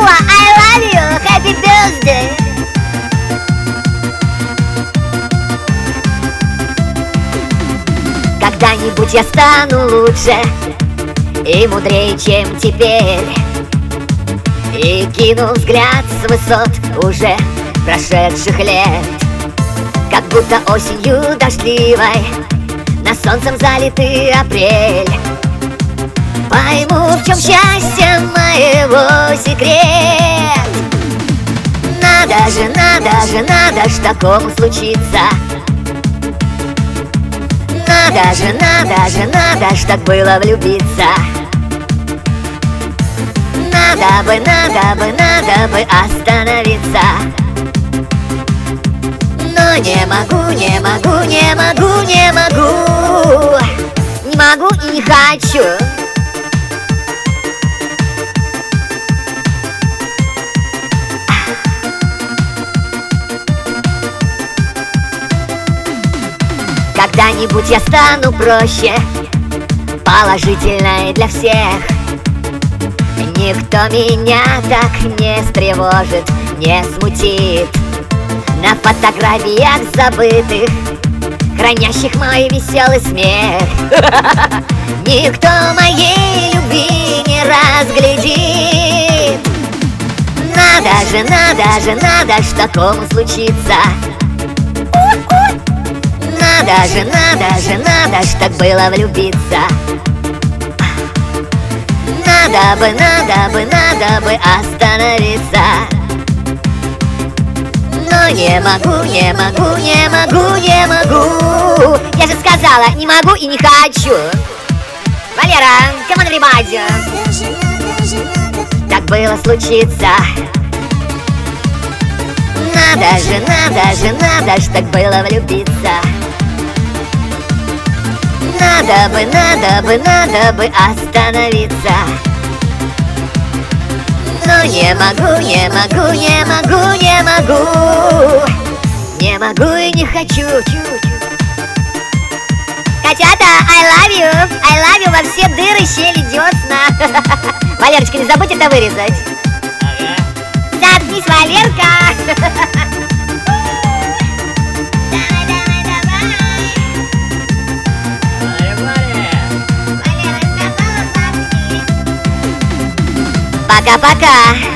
Уа, I love you, happy birthday. Когда-нибудь я стану лучше и мудрее, чем теперь, и кину взгляд с высот уже прошедших лет. Как будто осенью дождливой на солнцем залитый апрель. Пойму, в чем счастье моего секрет. Надо ж такому случиться. Надо ж так было влюбиться. Надо бы остановиться. Но не могу и не хочу. Когда-нибудь я стану проще, положительной для всех. Никто меня так не встревожит, не смутит. На фотографиях забытых, хранящих мой веселый смех, никто моей любви не разглядит. Надо ж такому случиться. Надо ж так было влюбиться. Надо бы остановиться. Но не могу. Я же сказала, не могу и не хочу. Валера, come on, everybody. Так было случиться. Надо ж так было влюбиться. Надо бы остановиться. Но не могу и не хочу. Котята, I love you во все дыры, щели, десна. Валерочка, не забудь это вырезать. Заткнись, Валерка. Пока-пока.